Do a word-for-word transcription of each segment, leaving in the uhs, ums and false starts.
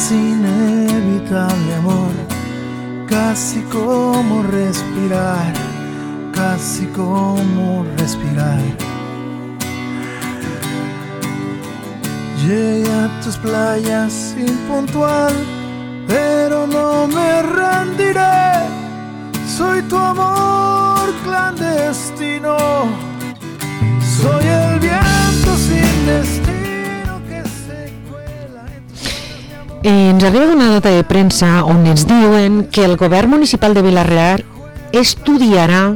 Es inevitable, amor, casi como respirar, casi como respirar. Llegué a tus playas impuntual, pero no me rendiré. Soy tu amor clandestino, soy el viento sin destino que se cuela en tus manos, mi amor. Ens arriba una nota de premsa on ens diuen que el govern municipal de Vila-real estudiarà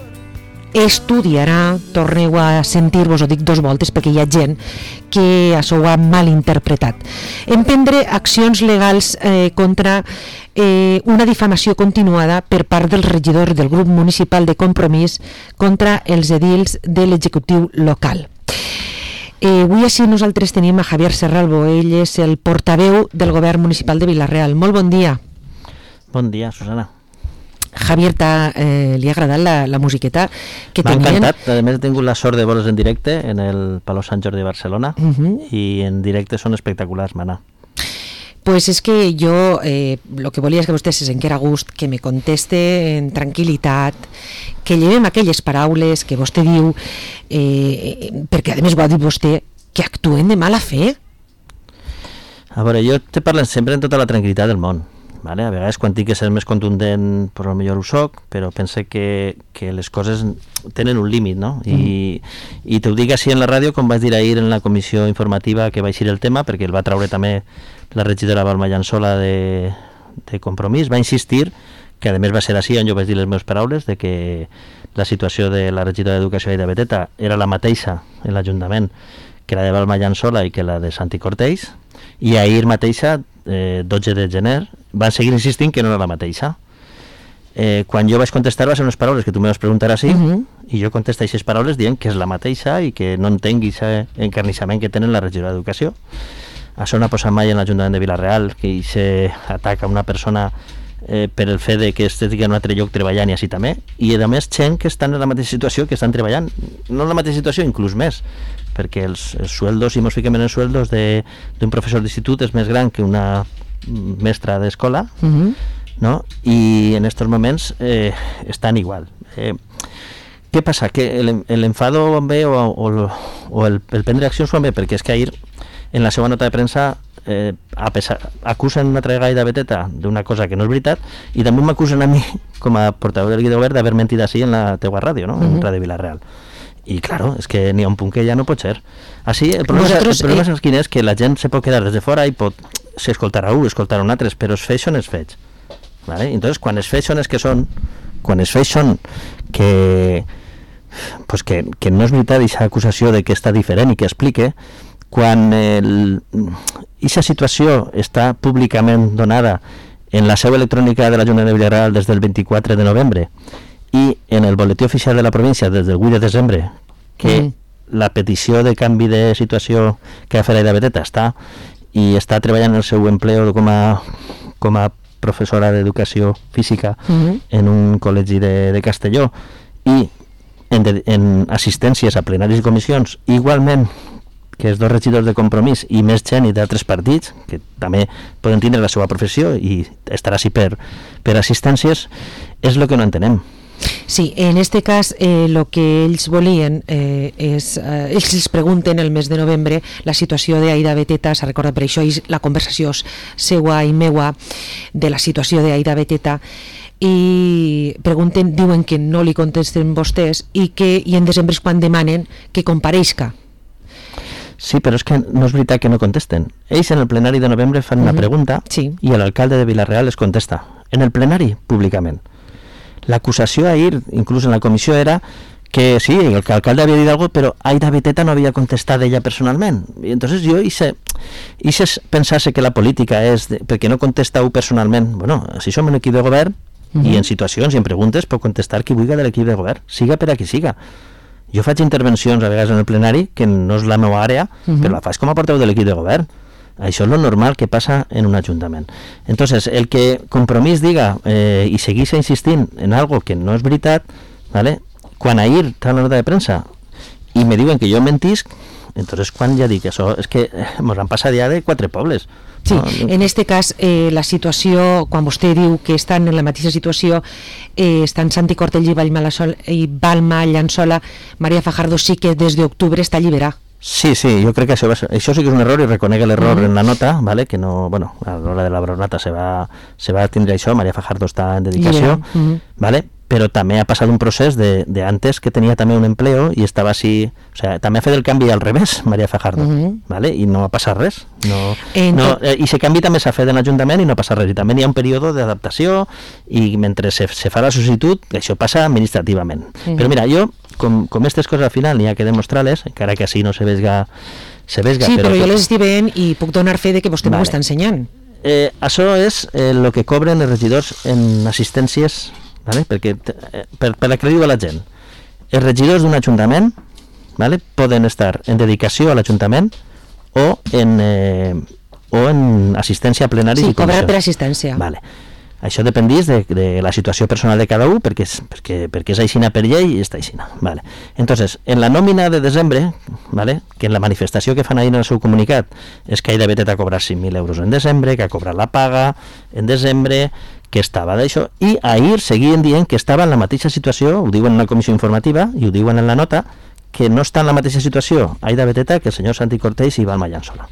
estudiarà, torneu a sentir-vos, ho dic dos voltes perquè hi ha gent que això ho ha malinterpretat, emprendre accions legals eh, contra eh, una difamació continuada per part del regidor del grup municipal de Compromís contra els edils de l'executiu local. Eh, avui així nosaltres tenim a Javier Serralbo, ell és el portaveu del govern municipal de Vila-real. Molt bon dia. Bon dia, Susana. Javier, eh, li ha agradat la, la musiqueta que M'ha tenien? encantat, a més he tingut la sort de veure's en directe en el Palau Sant Jordi de Barcelona, Uh-huh. i en directe són espectaculars, mana. Pues es que jo eh, lo que volia és que vostè se senquiera a gust, que me conteste en tranquil·litat, que llevem aquelles paraules que vostè diu, eh, perquè a més ho ha dit vostè, que actuen de mala fe. A veure, jo te parlo sempre en tota la tranquil·litat del món. Vale? A vegades quan tinc que ser més contundent però millor ho soc, però pense que, que les coses tenen un límit, no? I, mm. i t'ho dic així en la ràdio, com vaig dir ahir en la comissió informativa que va eixir el tema, perquè el va traure també la regidora Balma Llançola de, de Compromís, va insistir que a més va ser així on jo vaig dir les meves paraules, de que la situació de la regidora d'Educació Aida Beteta era la mateixa en l'Ajuntament que la de Balma Llançola i que la de Santi Cortells, i ahir mateixa, eh, dotze de gener, van seguir insistint que no era la mateixa. Eh, quan jo vaig contestar va ser unes paraules que tu me vas preguntar així, uh-huh. i jo contesto aquestes paraules dient que és la mateixa i que no entenc aquest encarnissament que tenen la regidora d'Educació. Això no ha posat mai en l'Ajuntament de Vila-real, que s'ataca una persona eh, per el fet de que estigui en un altre lloc treballant i així també, i a més gent que estan en la mateixa situació que estan treballant, no en la mateixa situació, inclús més, perquè els, els sueldos, si ens fiquem en els sueldos d'un professor d'institut és més gran que una mestra d'escola, uh-huh. no? I en aquests moments eh, estan igual. Eh, què passa? Que l'enfado ve o, o, o el, el prendre accions van bé, perquè és que ahir en la seva nota de premsa eh, a pesar, acusen una altra vegada Beteta d'una cosa que no és veritat, i també m'acusen a mi com a portaveu del govern d'haver mentit així en la teua ràdio, no? Uh-huh. En Ràdio Vila-real. I claro, és que n'hi ha un punt que ja no pot ser. Així, el problema, Vosaltres, el problema eh... és quin és que la gent se pot quedar des de fora i pot s'escoltarà un, escoltarà un altre, però els fets són els fets. ¿Vale? Entonces, quan els fets són els que són, quan els fets són que, pues que, que no és veritat aquesta acusació de que està diferent i que explique, quan aquesta situació està públicament donada en la seu electrònica de l'Ajuntament de Vila-real des del vint-i-quatre de novembre i en el boletí oficial de la província des del vuit de desembre, que mm. la petició de canvi de situació que ha fet l'Aida Beteta està i està treballant el seu empleo com a, com a professora d'educació física mm-hmm. en un col·legi de, de Castelló, i en, de, en assistències a plenaris i comissions, igualment que els dos regidors de Compromís i més gent i d'altres partits, que també poden tindre la seva professió i estarà així per, per assistències, és el que no entenem. Sí, en este cas eh, lo que ells volien eh, és, eh, ells els pregunten el mes de novembre la situació d'Aida Beteta, s'ha recordat per això la conversació seua i meua de la situació d'Aida Beteta, i pregunten, diuen que no li contesten vostès i que i en desembre és quan demanen que compareixca. Sí, però és que no és veritat que no contesten. Ells en el plenari de novembre fan uh-huh. una pregunta sí. i l'alcalde de Vila-real es contesta en el plenari, públicament. L'acusació ahir, inclús en la comissió, era que sí, el que l'alcalde havia dit alguna cosa, però Aida Beteta no havia contestat ella personalment. I entonces jo hice, hice pensar-se que la política és de, perquè no contesta-ho personalment. Bueno, si som un equip de govern uh-huh. i en situacions i en preguntes pot contestar qui vulgui de l'equip de govern, siga per a qui siga. Jo faig intervencions a vegades en el plenari, que no és la meva àrea, uh-huh. però la faig com a portaveu de l'equip de govern. Això és lo normal que passa en un ajuntament. Entonces, el que Compromís diga eh, i seguís insistint en algo que no és veritat, ¿vale? Quan ahir està la nota de premsa i me diuen que jo mentisc, entonces quan ja dic això, és que ens han passat ja de quatre pobles. Sí, no? En este cas, eh, la situació, quan vostè diu que estan en la mateixa situació, eh, estan Santi Cortell i Balma, i Balma Llançola, María Fajardo sí que des d'octubre està alliberada. Sí, sí, jo crec que això, va ser, això sí que és un error i reconec l'error uh-huh. en la nota, ¿vale? Que no, bueno, a l'hora de la nota se va, se va tindre això, María Fajardo està en dedicació, uh-huh. ¿vale? Però també ha passat un procés de, de antes que tenia també un empleo i estava així, o sea, també ha fet el canvi al revés, María Fajardo, uh-huh. ¿vale? I no ha passat res. No, no, eh, I ese canvi també s'ha fet en l'Ajuntament i no ha passat res. I també hi ha un període d'adaptació i mentre se, se fa la sol·licitud, això passa administrativament. Uh-huh. Però mira, jo, com, com aquestes coses al final n'hi ha que demostrar-les, encara que així no se vesga... Se vesga sí, però, però jo que... les estic veient i puc donar fe de que vostè vale. M'ho està ensenyant. Eh, això és el eh, que cobren els regidors en assistències, ¿vale? Perquè eh, per, per aclarir a la gent, els regidors d'un ajuntament, ¿vale? Poden estar en dedicació a l'Ajuntament o en, eh, o en assistència a plenaris sí, i comissions. Sí, cobrar per assistència. Vale. Això dependís de, de la situació personal de cada un, perquè és, perquè, perquè és aixina per llei i està aixina. Vale. Entonces, en la nòmina de desembre, vale, que en la manifestació que fan ahir en el seu comunicat és que Aida Beteta ha cobrat cinc mil euros en desembre, que ha cobrat la paga en desembre, que estava d'això, i ahir seguien dient que estava en la mateixa situació, ho diuen en una comissió informativa i ho diuen en la nota, que no està en la mateixa situació Aida Beteta que el senyor Santi Cortell i Balma Llançola.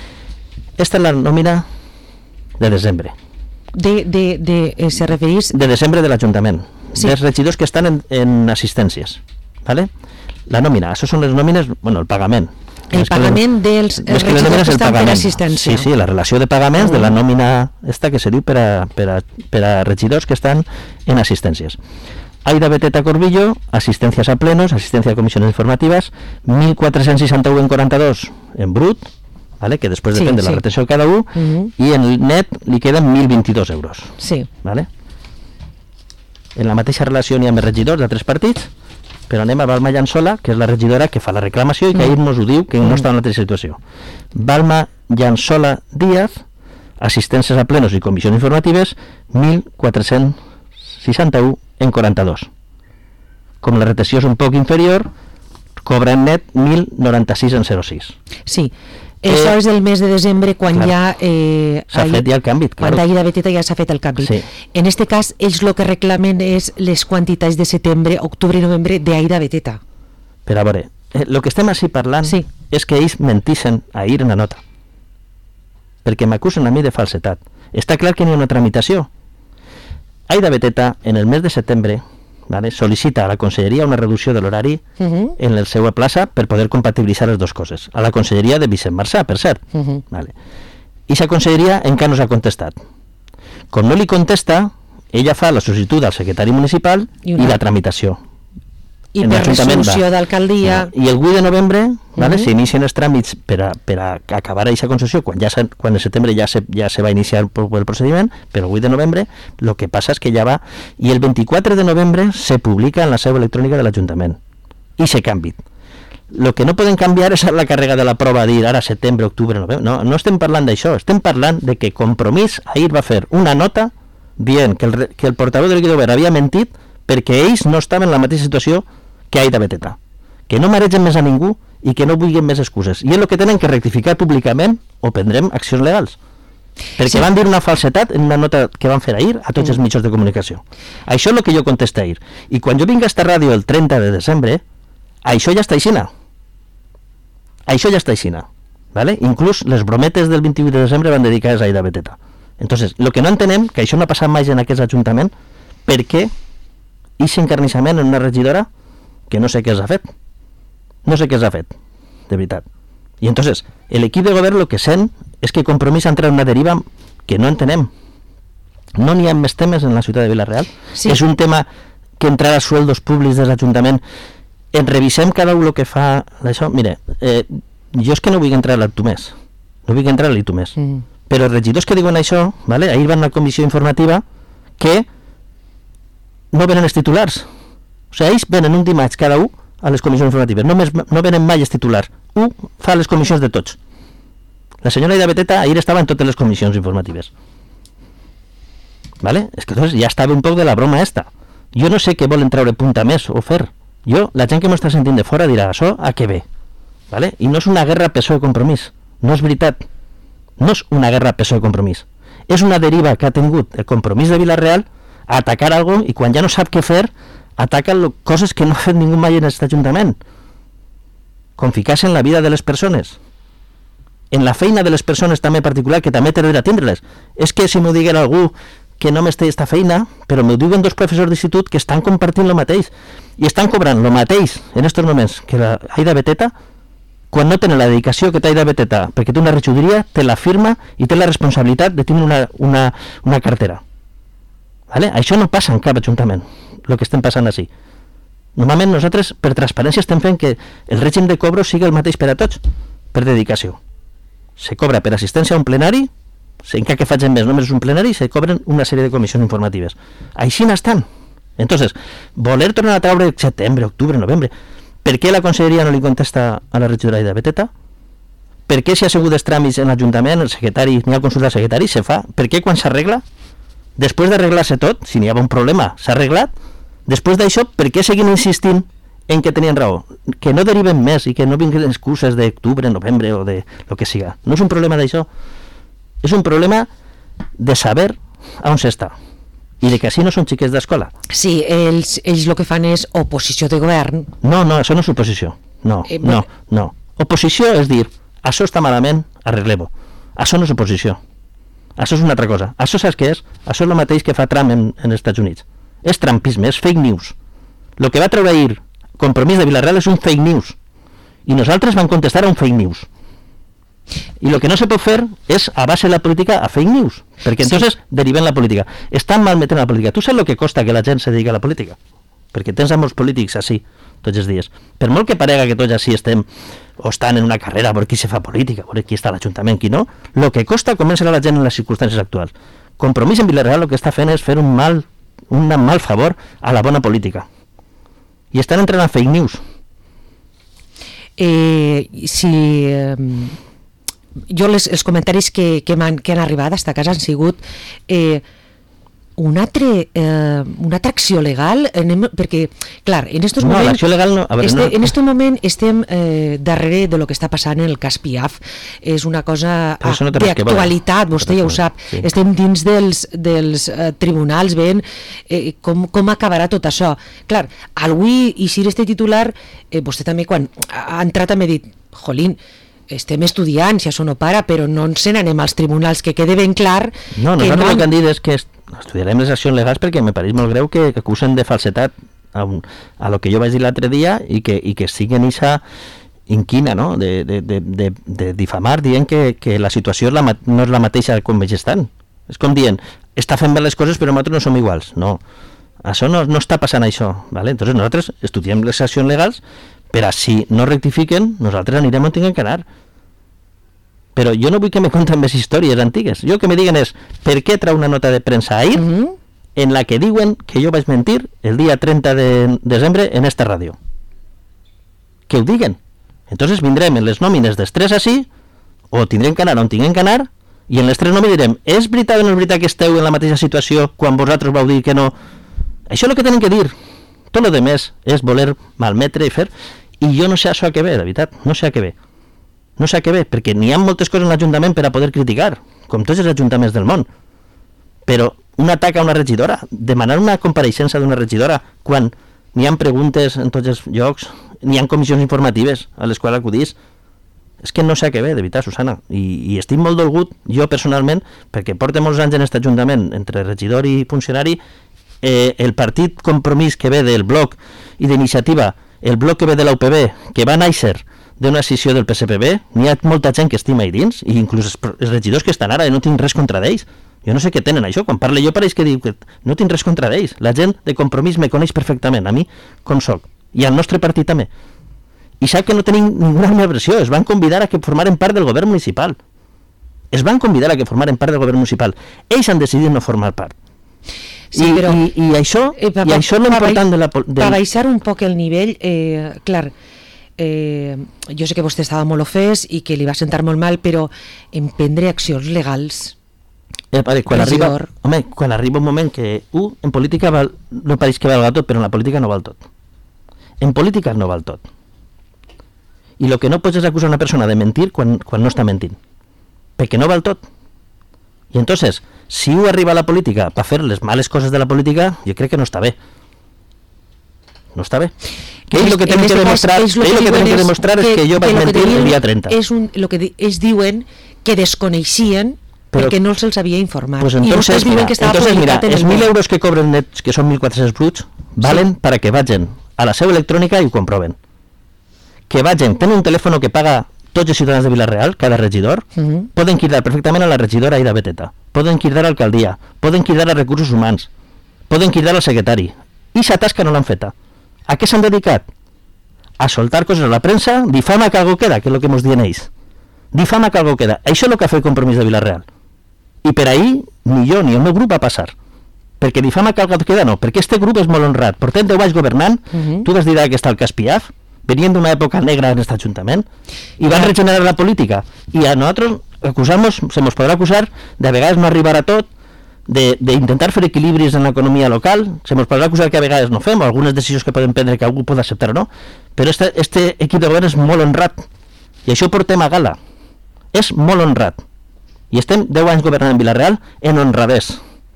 Esta és la nòmina de desembre. De, de, de, eh, se referís... De desembre de l'Ajuntament, sí. Dels regidors que estan en, en assistències, ¿vale? La nòmina, això són les nòmines, bueno, el pagament. El és pagament que dels regidors que, que estan per assistència. Sí, sí, la relació de pagaments mm. de la nòmina esta que se diu per a, per a, per a regidors que estan en assistències. Aida Beteta Corbillo, assistències a plenos, assistència a comissions informatives, mil quatre-cents seixanta-u en quaranta-dos en brut, ¿vale? Que després sí, depèn de la sí. retenció de cada un, uh-huh. i en el net li queden mil vint-i-dos euros. Sí. ¿Vale? En la mateixa relació n'hi ha més regidors d'altres partits, però anem a Balma Llançola, que és la regidora que fa la reclamació i que uh-huh. ahir mos ho diu que uh-huh. no està en la mateixa situació. Balma Llançola Díaz, assistències a plenos i comissions informatives, mil quatre-cents seixanta-u en quaranta-dos. Com la retenció és un poc inferior, cobra en net mil noranta-sis en zero sis. Sí. Això eh, és el mes de desembre quan claro. ja... Eh, s'ha fet ja el canvi, clar. Quan Aida Beteta ja s'ha fet el canvi. Sí. En este cas, ells el que reclamen és les quantitats de setembre, octubre i novembre d'Aida Beteta. Però a veure, eh, el que estem així parlant sí. és que ells mentixen ahir en la nota. Perquè m'acusen a mi de falsetat. Està clar que n'hi ha una tramitació. Aida Beteta, en el mes de setembre, ¿vale? Sol·licita a la Conselleria una reducció de l'horari uh-huh. en la seva plaça per poder compatibilitzar les dues coses. A la Conselleria de Vicent Marçà, per cert. Uh-huh. Vale. I la Conselleria encara no s'ha contestat. Com no li contesta, ella fa la sol·licitud al secretari municipal i, una... i la tramitació. I per resolució d'alcaldia... I el vuit de novembre vale, uh-huh. s'inicien els tràmits per a, per a acabar aquesta concessió, quan, ja quan el setembre ja se, ja se va iniciar el, el procediment, però el vuit de novembre el que passa és que ja va... I el vint-i-quatre de novembre se publica en la seu electrònica de l'Ajuntament. I se canvi. El que no poden canviar és la càrrega de la prova, dir ara setembre, octubre, novembre... No, no estem parlant d'això, estem parlant de que Compromís ahir va fer una nota dient que el, que el portaveu del Guidover havia mentit perquè ells no estaven en la mateixa situació que Aida Beteta, que no maregen més a ningú i que no vulguin més excuses. I és el que tenen que rectificar públicament o prendrem accions legals. Perquè sí. van dir una falsetat en una nota que van fer ahir a tots els mitjans de comunicació. Això és el que jo contesté ahir. I quan jo vinc a esta ràdio el trenta de desembre, això ja està aixina. Això ja està aixina. ¿Vale? Inclús les brometes del vint-i-vuit de desembre van dedicades a Aida Beteta. Entonces, el que no entenem, que això no ha passat mai en aquest ajuntament, per què aquest encarnissament en una regidora que no sé què s'ha fet. No sé què s'ha fet, de veritat. I entonces, l'equip de govern el que sent és que Compromís ha entrat en una deriva que no entenem. No n'hi ha més temes en la ciutat de Vila-real. Sí. És un tema que entrarà a sueldos públics de l'Ajuntament. En revisem cada un el que fa d'això. Mire, eh, jo és que no vull entrar a l'Itumés. No vull entrar a l'Itumés. Mm. Però els regidors que diuen això, ¿vale? Ahir van a la comissió informativa que no venen els titulars. O sigui, ells venen un dimarts cada un a les comissions informatives, no, més, no venen mai els titulars, un fa les comissions de tots. La senyora Aida Beteta ahir estava en totes les comissions informatives. ¿Vale? És que entonces ja estava un poc de la broma esta. Jo no sé què volen treure punta més o fer. Jo, la gent que m'està sentint de fora dirà, això a què ve? ¿Vale? I no és una guerra P S O E Compromís, no és veritat. No és una guerra P S O E Compromís. És una deriva que ha tingut el Compromís de Vila-real a atacar algo i quan ja no sap què fer, ataca lo, coses que no ha fet ningú mai en aquest ajuntament. Com ficar-se en la vida de les persones. En la feina de les persones també particular, que també té dret a tindre-les. És que si m'ho diguera algú que no m'està aquesta feina, però m'ho diuen dos professors d'institut que estan compartint el mateix i estan cobrant el mateix en aquests moments que la Aida Beteta, quan no tenen la dedicació que té Aida Beteta, perquè té una regidoria, té la firma i té la responsabilitat de tenir una, una, una cartera. ¿Vale? Això no passa en cap ajuntament, el que estem passant així. Normalment nosaltres, per transparència, estem fent que el règim de cobro sigui el mateix per a tots, per dedicació. Se cobra per assistència a un plenari, encara que facin més, només un plenari, se cobren una sèrie de comissions informatives. Així n'estan. Entonces, voler tornar a traure setembre, octubre, novembre, per què la conselleria no li contesta a la regidora de Beteta? Per què si ha sigut els tràmits en l'Ajuntament, el secretari, n'hi ha consulta al secretari, se fa? Per què quan s'arregla? Després d'arreglar-se tot, si n'hi havia un problema, s'ha arreglat, després d'això, per què seguim insistint en que tenien raó? Que no deriven més i que no vinguin excuses d'octubre, novembre o de lo que siga. No és un problema d'això. És un problema de saber on s'està i de que així no són xiquets d'escola. Sí, ells, ells el que fan és oposició de govern. No, no, això no és oposició. No, eh, no, no. Oposició és dir, això està malament, arreglem-ho. Això no és oposició. Això és una altra cosa. Això saps què és? Això és el mateix que fa Trump en, en els Estats Units. És trampisme, és fake news. El que va treure ahir Compromís de Vila-real és un fake news. I nosaltres vam contestar a un fake news. I el que no se pot fer és a base de la política a fake news, perquè entonces sí. Deriven la política. Estan mal metent la política. Tu saps el que costa que la gent se dediqui a la política? Perquè tens a molts polítics així, tots els dies. Per molt que parega que tots així estem o estan en una carrera per qui se fa política, per qui està a l'Ajuntament, qui no, el que costa convèncer a la gent en les circumstàncies actuals. Compromís en Vila-real el que està fent és fer un mal, un mal favor a la bona política. I estan entrant a fake news. Eh, si... Eh... Jo les, els comentaris que, que, han, que han arribat a casa han sigut eh, un altre, eh, una altra acció legal, anem, perquè, clar, en estos no, moments legal no. Veure, este, no. en este moment estem eh, darrere de lo que està passant en el cas Piaf. És una cosa no d'actualitat, vostè ja ho sap. Sí. Estem dins dels, dels eh, tribunals veient eh, com, com acabarà tot això. Clar, avui eixir este titular, eh, vostè també quan ha entrat m'ha dit, jolín, estem estudiant, si això no para, però no ens n'anem als tribunals, que quede ben clar... No, que nosaltres no... el que han dit és que estudiarem les accions legals perquè me pareix molt greu que acusen de falsetat a, un, a lo que jo vaig dir l'altre dia i que, i que siguen eixa inquina, no?, de, de, de, de, de difamar dient que, que la situació és la, no és la mateixa com ells estan. És com dient, està fent bé les coses però nosaltres no som iguals. No, això no, no està passant això, ¿vale? Entonces nosaltres estudiem les accions legals per a si no rectifiquen, nosaltres anirem on tinguem que anar. Però jo no vull que me conten més històries antigues. Jo que me diguen és, per què trau una nota de premsa ahir mm -hmm. en la que diuen que jo vaig mentir el dia trenta de desembre en esta ràdio? Que ho diguen. Entonces vindrem en les nòmines dels tres així, o tindrem que anar on tinguem que anar, i en les tres nòmines direm, és veritat o no és veritat que esteu en la mateixa situació quan vosaltres vau dir que no? Això és el que tenen que dir. Tot el demés és voler malmetre i fer, i jo no sé això a què ve, de veritat, no sé a què ve. No sé a què ve, perquè n'hi ha moltes coses en l'Ajuntament per a poder criticar, com tots els ajuntaments del món. Però un atac a una regidora, demanar una compareixença d'una regidora quan n'hi ha preguntes en tots els llocs, n'hi ha comissions informatives a les quals acudís, és que no sé a què ve, de veritat, Susana. I, i estic molt dolgut, jo personalment, perquè porto molts anys en aquest Ajuntament, entre regidor i funcionari, eh, el partit Compromís que ve del bloc i d'iniciativa, el bloc que ve de l'U P B, que va néixer d'una decisió del P S P B, n'hi ha molta gent que estima ahí dins, i inclús els, els regidors que estan ara, i no tinc res contra d'ells. Jo no sé què tenen això, quan parle jo pareix que diu que no tinc res contra d'ells. La gent de Compromís me coneix perfectament, a mi com soc, i al nostre partit també. I sap que no tenim ninguna animadversió, es van convidar a que formaren part del govern municipal. Es van convidar a que formaren part del govern municipal. Ells han decidit no formar part. Sí, I, però, i, i això, eh, pa, i això és l'important de la... De... Per baixar un poc el nivell, eh, clar, eh, jo sé que vostè estava molt ofès i que li va sentar molt mal, però emprendre accions legals... Eh, pare, quan, arriba, home, quan arriba un moment que uh, en política val, no pareix que valga tot, però en la política no val tot. En política no val tot. I el que no pots és acusar una persona de mentir quan, quan no està mentint. perquè no val tot. I entonces, si u arriba a la política per fer les males coses de la política, jo crec que no està bé. No està bé. Que ells el que tenen que demostrar, ells lo que tenen que demostrar és que jo vaig mentir el dia trenta. És un, lo que ells diuen que desconeixien però, perquè no se'ls havia informat. Pues entonces, I mira, que entonces mira, els mil euros que cobren nets, que són mil quatre-cents bruts, valen sí. para que vagin a la seu electrònica i ho comproven. Que vagin, tenen un telèfon que paga tots els ciutadans de Vila-real, cada regidor, uh-huh. poden cridar perfectament a la regidora Aida Beteta, poden cridar a l'alcaldia, poden cridar a recursos humans, poden cridar al secretari. I aquesta tasca no l'han feta. A què s'han dedicat? A soltar coses a la premsa, difama que algo queda, que és el que ens diuen ells. Difama que algo queda. Això és el que ha fet el Compromís de Vila-real. I per ahir, ni jo ni el meu grup va passar. Perquè difama que algo queda no, perquè este grup és molt honrat. Portem deu anys governant, uh-huh. tu vas dir que està el cas Piaf, venien d'una època negra en aquest Ajuntament, i van regenerar la política. I a nosaltres acusamos, se nos podrà acusar de a vegades no arribar a tot, d'intentar fer equilibris en l'economia local, se ens podrà acusar que a vegades no fem, o algunes decisions que podem prendre que algú pot acceptar o no, però este, este equip de govern és molt honrat, i això ho portem a gala. És molt honrat. I estem deu anys governant en Vila-real en honradès.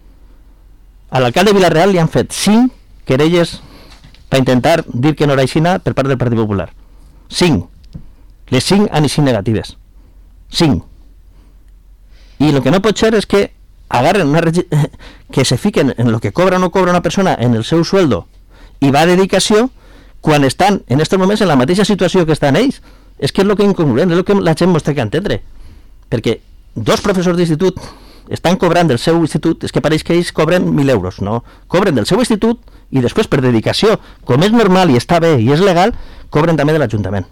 A l'alcalde de Vila-real li han fet cinc querelles per intentar dir que no era aixina per part del Partit Popular. Cinc. Les cinc han estat negatives. Cinc. I el que no pot ser és que agarren una regi... que se fiquen en el que cobra o no cobra una persona en el seu sueldo i va a dedicació quan estan en aquests moments en la mateixa situació que estan ells. És que és el que és incongruent, és el que la gent ens té que entendre. Perquè dos professors d'institut estan cobrant del seu institut, és que pareix que ells cobren mil euros, no? Cobren del seu institut i després per dedicació, com és normal i està bé i és legal, cobren també de l'Ajuntament.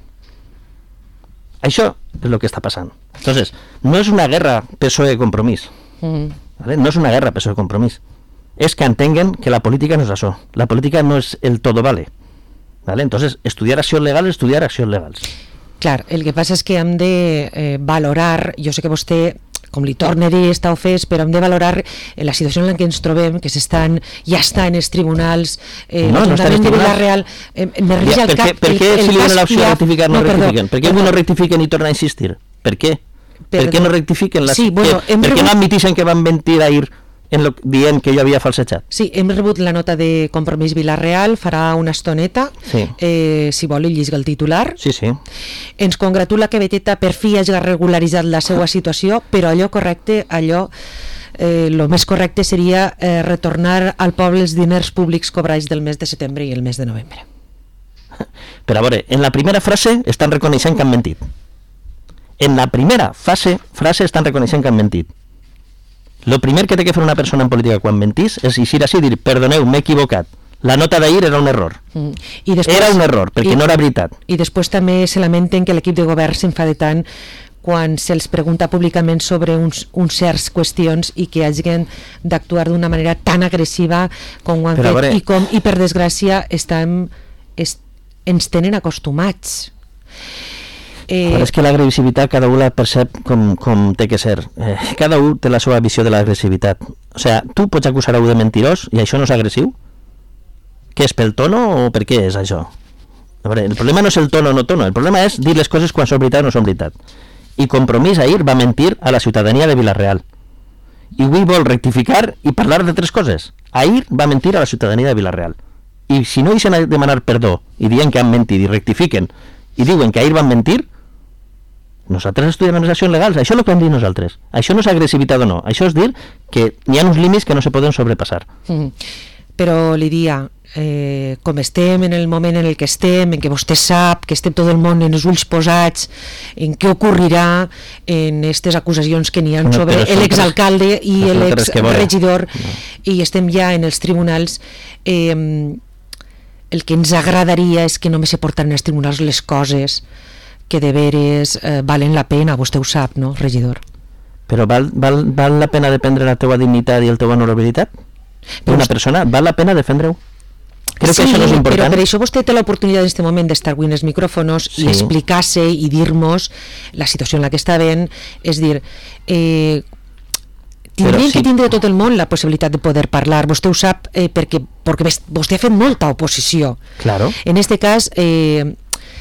Això és el que està passant. Entonces, no és una guerra P S O E-Compromís. Mm. ¿Vale? No és una guerra P S O E-Compromís. És que entenguen que la política no és això. La política no és el todo vale. ¿Vale? Entonces, estudiar accions legals, estudiar accions legals. Clar, el que passa és que hem de eh, valorar, jo sé que vostè, com li torna a dir, està ofès, però hem de valorar eh, la situació en la que ens trobem, que s'estan, ja està en els tribunals, eh, no, no està en els tribunals. Vila-real, eh, me rija el cap... Per què si li donen l'opció de rectificar no, no rectifiquen? Per què avui no rectifiquen i tornen a insistir? Per què? Per què no rectifiquen? Les... Sí, bueno, per què rebut... no admitixen que van mentir ahir en lo... dient que jo havia falsejat? Sí, hem rebut la nota de Compromís Vila-real, farà una estoneta, sí. eh, si vol i llisga el titular. Sí, sí. Ens congratula que Beteta per fi hagi regularitzat la seva situació, però allò correcte, allò, eh, lo més correcte seria eh, retornar al poble els diners públics cobrats del mes de setembre i el mes de novembre. Però a veure, en la primera frase estan reconeixent que han mentit. En la primera fase, frase estan reconeixent que han mentit. Lo primer que té que fer una persona en política quan mentís és eixir així i dir, perdoneu, m'he equivocat. La nota d'ahir era un error. Mm. I després, era un error, perquè i, no era veritat. I després també se lamenten que l'equip de govern s'enfada tant quan se'ls pregunta públicament sobre uns, uns certs qüestions i que hagin d'actuar d'una manera tan agressiva com ho han Però fet. Veure... I, com, I per desgràcia estem, est, ens tenen acostumats. Eh... Però és que l'agressivitat cada un la percep com, com té que ser. Eh, cada un té la seva visió de l'agressivitat. O sigui, tu pots acusar algú de mentirós i això no és agressiu? Què és, pel tono o per què és això? A veure, el problema no és el tono o no tono, el problema és dir les coses quan són veritat o no són veritat. I Compromís ahir va mentir a la ciutadania de Vila-real. I avui vol rectificar i parlar de tres coses. Ahir va mentir a la ciutadania de Vila-real. I si no deixen demanar perdó i diuen que han mentit i rectifiquen i diuen que ahir van mentir, nosaltres estudiem les accions legals, això és el que hem dit nosaltres. Això no és agressivitat o no, això és dir que hi ha uns límits que no se poden sobrepassar. Mm. Però, Lídia, eh, com estem en el moment en el que estem, en què vostè sap que estem tot el món en els ulls posats, en què ocorrirà en aquestes acusacions que n'hi ha sobre l'exalcalde i l'exregidor, no. I estem ja en els tribunals, eh, el que ens agradaria és que només se portaran als tribunals les coses que de veres eh, valen la pena, vostè ho sap, no, regidor? Però val, val, val la pena defendre la teua dignitat i la teua honorabilitat? Una persona, val la pena defendre-ho? Crec sí, que això no és important. Però per això vostè té l'oportunitat en aquest moment d'estar avui en els micròfonos sí. i explicar-se i dir-nos la situació en la que està ben, és dir, eh, tindrien sí. que tindre tot el món la possibilitat de poder parlar, vostè ho sap eh, perquè, perquè vostè ha fet molta oposició. Claro. En aquest cas, eh,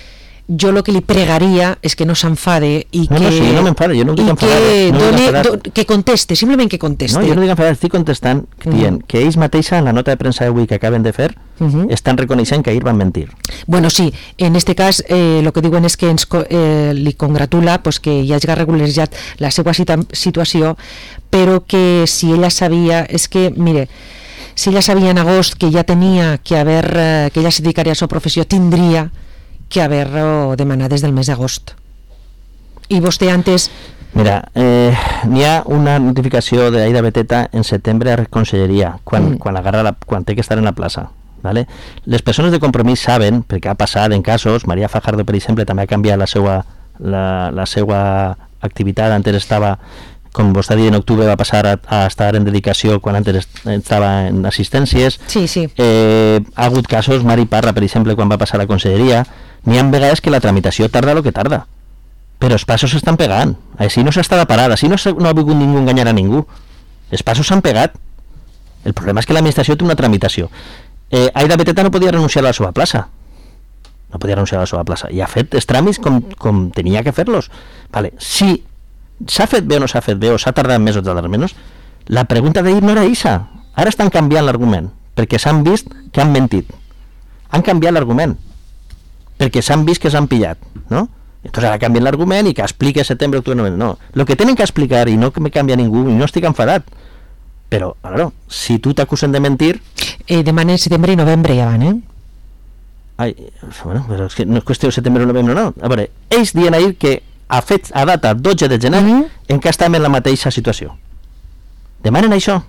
jo el que li pregaria és que no s'enfade i no, que... No, sí, no m'enfade, jo no dic enfadar. Que, no done, enfadar. do, que conteste, simplement que conteste. No, jo no dic enfadar, estic contestant dient mm. que ells mateixa en la nota de premsa d'avui que acaben de fer uh -huh. estan reconeixent que ahir van mentir. Bueno, sí, en este cas eh, lo que diuen és que ens, eh, li congratula pues, que hi hagi regularitzat la seva situació, però que si ella sabia, és que, mire, si ella sabia en agost que ja tenia que haver, eh, que ella se dedicaria a la seva professió, tindria que haver-ho demanat des del mes d'agost. I vostè antes... Mira, eh, n'hi ha una notificació d'Aida Beteta en setembre a Conselleria, quan, mm. quan, agarra la, quan té que estar en la plaça. ¿Vale? Les persones de Compromís saben, perquè ha passat en casos, Maria Fajardo, per exemple, també ha canviat la seva, la, la seva activitat, antes estava, com vostè ha dit, en octubre va passar a, a estar en dedicació quan antes estava en assistències. Sí, sí. Eh, ha hagut casos, Mari Parra, per exemple, quan va passar a la Conselleria. N'hi ha vegades que la tramitació tarda el que tarda, però els passos s'estan pegant. Així no s'estava parada, així no, no ha volgut ningú enganyar a ningú. Els passos s'han pegat. El problema és que l'administració té una tramitació. Eh, Aida Beteta no podia renunciar a la seva plaça. No podia renunciar a la seva plaça. I ha fet els tràmits com, com tenia que fer-los. Vale. Si s'ha fet bé o no s'ha fet bé, o s'ha tardat més o tardar menys, la pregunta d'ahir no era això. Ara estan canviant l'argument, perquè s'han vist que han mentit. Han canviat l'argument, perquè s'han vist que s'han pillat, no? Entonces ara canvien l'argument i que explique setembre, octubre, novembre. No, lo que tenen que explicar, i no que me canvia ningú, i no estic enfadat, però, claro, si tu t'acusen de mentir... Eh, demanen setembre i novembre ja van, eh? Ai, bueno, però és que no és qüestió de setembre o novembre, no. A veure, ells diuen ahir que a, fet, a data dotze de gener mm -hmm. encara estem en la mateixa situació. Demanen això.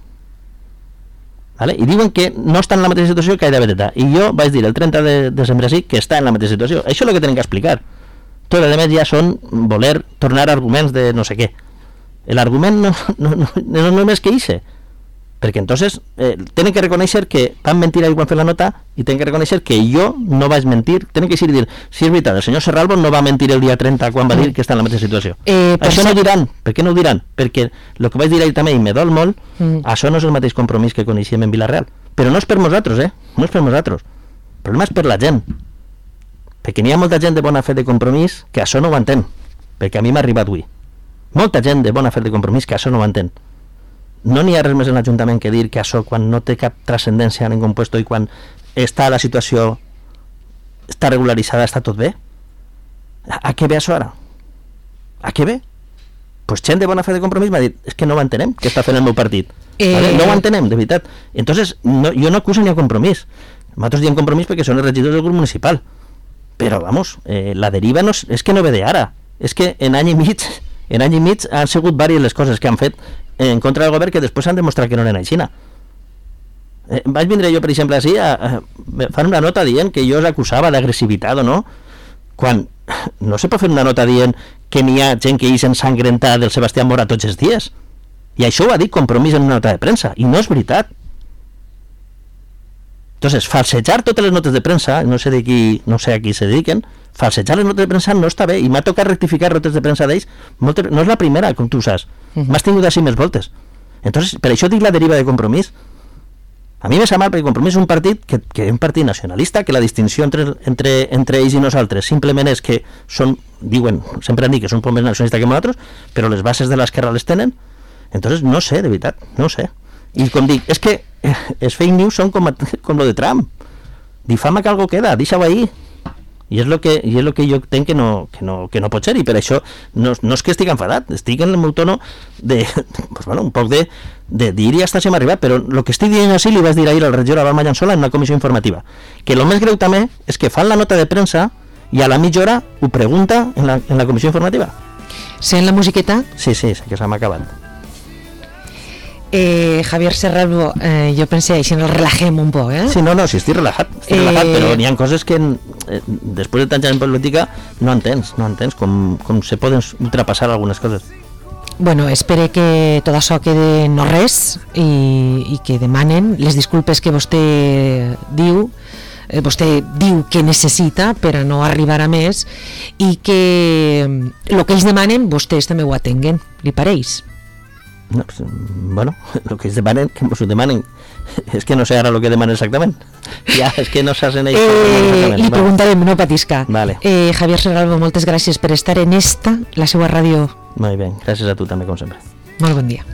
¿Vale? I diuen que no està en la mateixa situació que Aida Beteta. I jo vaig dir el trenta de desembre sí que està en la mateixa situació. Això és el que tenen que explicar. Tot el demés ja són voler tornar arguments de no sé què. L'argument no, no, no, no, no és que hice. Perquè entonces eh, tenen que reconèixer que van mentir ahir quan fer la nota i tenen que reconèixer que jo no vaig mentir. Tenen que dir, si és veritat, el senyor Serralbo no va mentir el dia trenta quan va dir que està en la mateixa situació. Eh, això no ho diran. Per què no ho diran? Perquè el que vaig dir ahir també, i me dol molt, mm. això no és el mateix compromís que coneixíem en Vila-real. Però no és per nosaltres, eh? No és per nosaltres. El problema és per la gent. Perquè n'hi ha molta gent de bona fe de compromís que això no ho entén. Perquè a mi m'ha arribat avui. Molta gent de bona fe de compromís que això no ho entén. No n'hi ha res més en l'Ajuntament que dir que això, quan no té cap transcendència en ningú puesto i quan està la situació està regularitzada, està tot bé. A, a què ve això ara? A què ve? Pues gent de bona fe de compromís m'ha dit, és que no ho entenem, què està fent el meu partit. Eh... ¿Vale? No ho entenem, de veritat. Entonces, no, jo no acuso ni a compromís. Nosaltres diem compromís perquè són els regidors del grup municipal. Però, vamos, eh, la deriva no és, és que no ve d'ara. És que en any i mig, en any i mig han sigut diverses les coses que han fet en contra del govern que després han demostrat que no eren així. Eh, vaig vindre jo, per exemple, així, a, a, fan una nota dient que jo l'acusava d'agressivitat o no, quan no se pot fer una nota dient que n'hi ha gent que hi s'ensangrenta del Sebastián Mora tots els dies. I això ho ha dit Compromís en una nota de premsa, i no és veritat. Entonces, falsejar totes les notes de premsa, no sé de qui, no sé a qui se dediquen, falsejar les notes de premsa no està bé, i m'ha tocat rectificar notes de premsa d'ells, moltes, no és la primera, com tu saps, uh-huh. m'has tingut així més voltes. Entonces, per això dic la deriva de Compromís. A mi me sap mal perquè Compromís és un partit que, que és un partit nacionalista, que la distinció entre, entre, entre ells i nosaltres simplement és que són, diuen, sempre han dit que són un poc més nacionalistes que nosaltres, però les bases de l'esquerra les tenen. Entonces, no sé, de veritat, no sé. I com dic, és que eh, els fake news són com, com lo de Trump. Difama que algo queda, deixa-ho ahí. I és lo que, i és lo que jo tenc que no, que no, que no pot ser, i per això no, no és que estic enfadat, estic en el meu tono de, pues bueno, un poc de, de dir i hasta se m'ha arribat, però el que estic dient així li vaig dir ahir al regidor Abel Mallansola en una comissió informativa, que el més greu també és que fan la nota de premsa i a la mitja hora ho pregunta en la, en la comissió informativa. Sent la musiqueta? Sí, sí, sí que se m'ha acabat. Eh, Javier Serralbo, eh, jo pensé així ens relajem un poc, eh? Sí, no, no, sí, estic relajat, estic eh... relajat, però n'hi ha coses que eh, després de tants anys en política no entens, no entens com, com se poden ultrapassar algunes coses. Bueno, espere que tot això quede no res i, i que demanen les disculpes que vostè diu, eh, vostè diu que necessita per a no arribar a més, i que el que ells demanen vostès també ho atenguen, li pareix? No, pues, bueno, el que es demanen, que mos ho demanen. És que no sé ara el que demanen exactament. Ja, és que no saps en ells. Eh, li preguntarem, no patisca. Vale. Eh, Javier Serralvo, moltes gràcies per estar en esta, la seva ràdio. Molt bé, gràcies a tu també, com sempre. Molt bon dia.